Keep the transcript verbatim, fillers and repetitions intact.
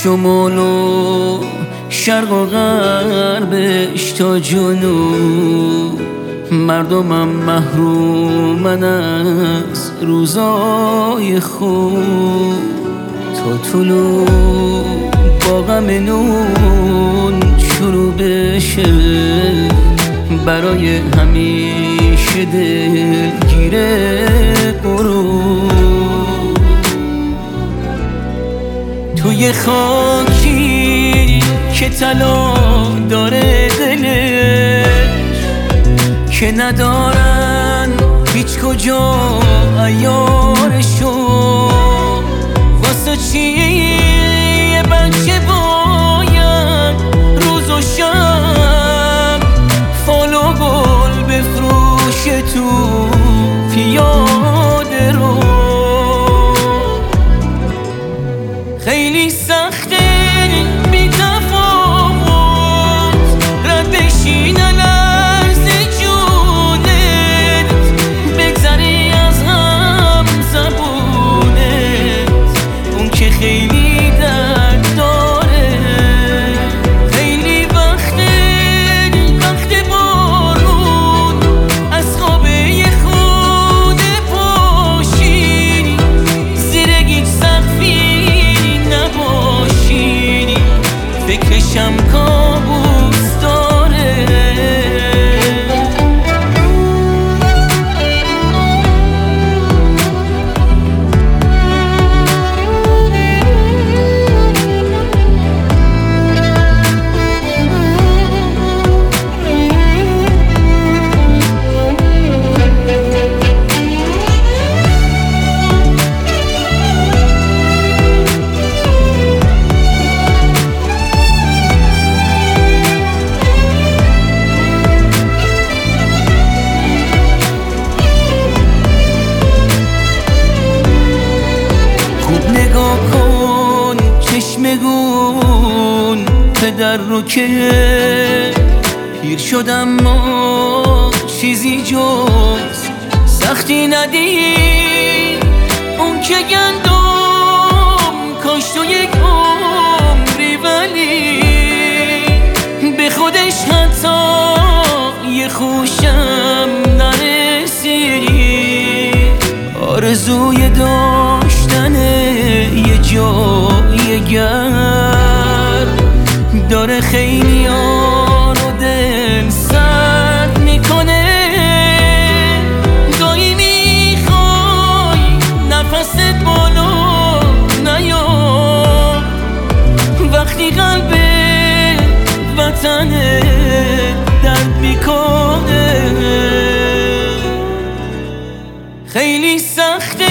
شمال و شرق و غربش تا جنوب، مردمم محرومن از روزای خوب. تا طلوع با غم نون شروع بشه، برای همیشه دلگیره غروب. توی خاکی که طلا داره دلش، که ندارن هیچ کجا عیارشو، واسه چی یه بچه باید روز و شب فال و گل بفروشه تو پیاده رو؟ خیلی سخته بی تفاوت رد بشین لرز جونت، بگذری از هم زبونت، اون که خیلی درد داره. خیلی وقته وقت بارون از خواب یه خونه پاشی، زیر هیچ سقفی نباشی، فکرشم کابوس داره. نگاه کن چشمگون پدر رو که پیر شدم، ما چیزی جز سختی ندید. اون که گندم کاشت و یک عمری، ولی به خودش حتی یه خوشم نرسید. آرزوی داشتن یه جای گرم داره خیلیانو دل سرد میکنه. گاهی میخوای نفست بالا نیاد، وقتی قلب وطن درد میکنه. خیلی سخته